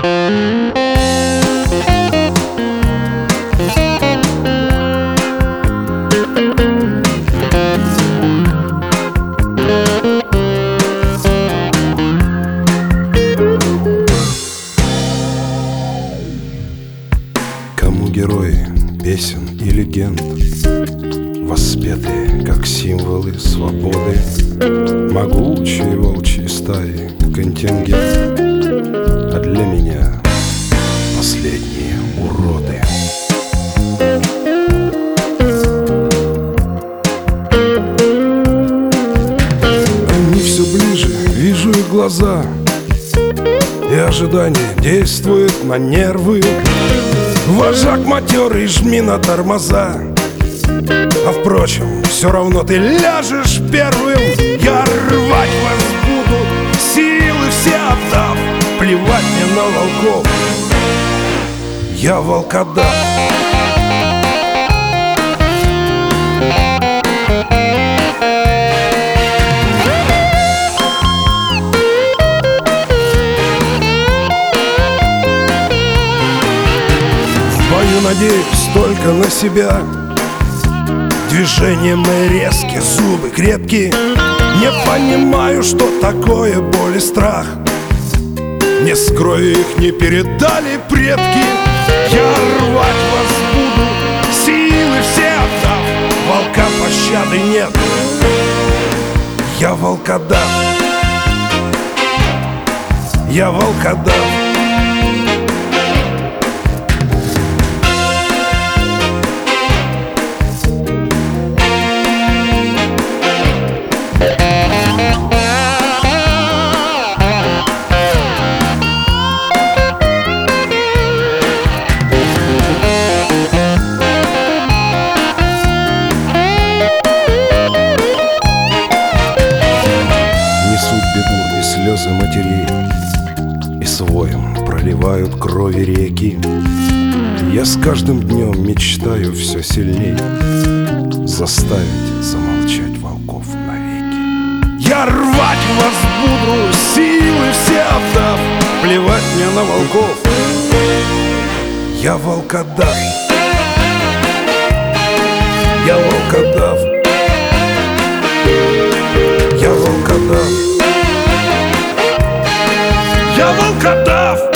Кому герои песен и легенд, воспетые как символы свободы, могучие волчьи стаи контингент, а для меня последние уроды. Они все ближе, вижу их глаза, и ожидание действует на нервы. Вожак матерый, жми на тормоза, а впрочем, все равно ты ляжешь первым. Я рвать вас буду, силы все отдав, плевать мне на волков, я волкодав. Надеюсь только на себя. Движения мои резкие, зубы крепкие. Не понимаю, что такое боль и страх. Не скрою, их не передали предки. Я рвать вас буду, силы все отдав, волка пощады нет, я волкодав. Я волкодав. Беду и слезы матерей, и своим проливают крови реки. Я с каждым днем мечтаю все сильней заставить замолчать волков навеки. Я рвать вас буду, силы все отдав, плевать мне на волков, я волкодав. Я волкодав. Я волкодав. Я волкодав.